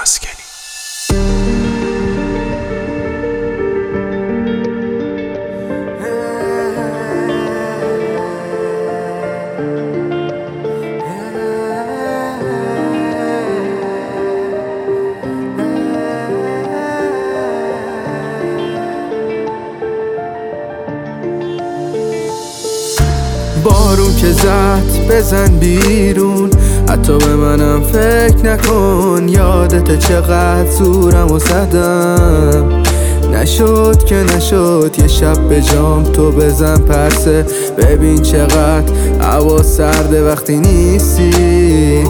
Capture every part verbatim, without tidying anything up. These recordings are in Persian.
مسکنی. بارون که زد بزن بیرون، حتی به منم فکر نکن. یادت چقدر زورم و زدم، نشد که نشد. یه شب به جام تو بزن پرسه، ببین چقدر هوا سرده وقتی نیستی.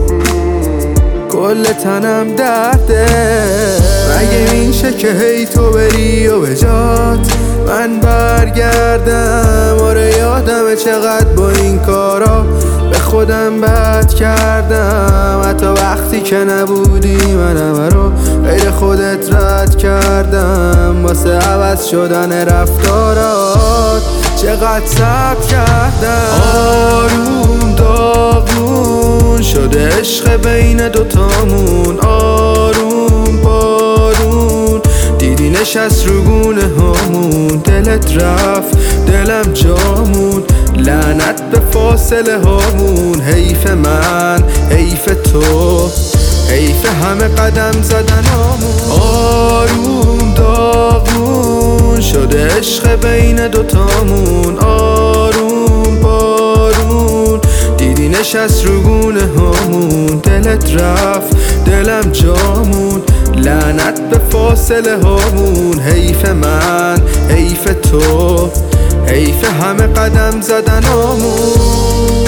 کل تنم درده، مگه میشه که هی تو بری و به جات من برگردم؟ آره یادمه چقدر با این کارا به خودم بد کردم. حتی وقتی که نبودی من همه رو غیر خودت رد کردم. واسه عوض شدن رفتارات چقدر صبر کردم. آروم داغون شده عشق بین دوتامون، آروم بارون دیدی نشست رو گونه هامون. دلت رفت دلم جامون، لعنت به فاصله هامون. حیف من حیف تو، حیف همه قدم زدن هامون. آروم داغون شده عشق بین دوتامون، آروم بارون دیدی نشست رو گونه هامون. دلت رفت دلم جامون، لعنت به فاصله هامون. حیف من حیف تو، حیف همه قدم زدن هامون.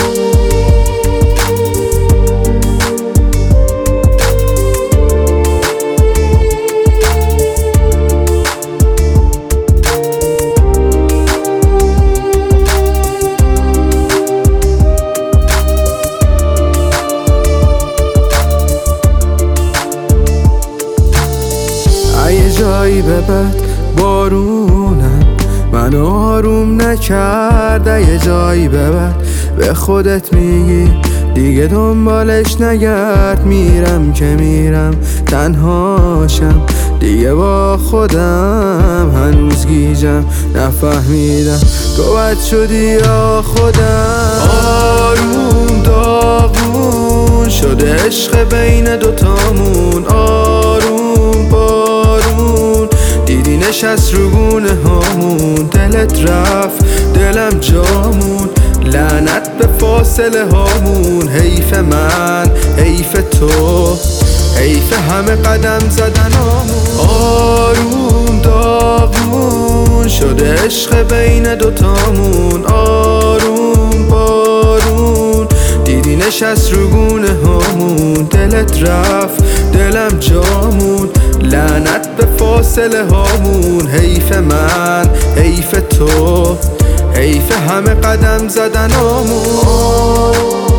یه جایی به بعد بارونم منو آروم نکرده. یه جایی به بعد به خودت میگی دیگه دنبالش نگرد. میرم که میرم تنهاشم دیگه با خودم، هنوز گیجم نفهمیدم تو بد شدی یا خودم. آروم داغون شده عشق بین دوتامون، آروم بارون دیدی نشست رو گونه هامون. دلت رفت دلم جامون، لعنت به فاصله هامون. حیف من حیف تو، حیف همه قدم زدن هامون. آروم داغون شده عشق بین دوتامون، آروم بارون دیدی نشست رو گونه هامون. دلت رفت دلم جامون، لعنت به فاصله هامون. حیف من حیف تو، حیف همه قدم زدن هامون.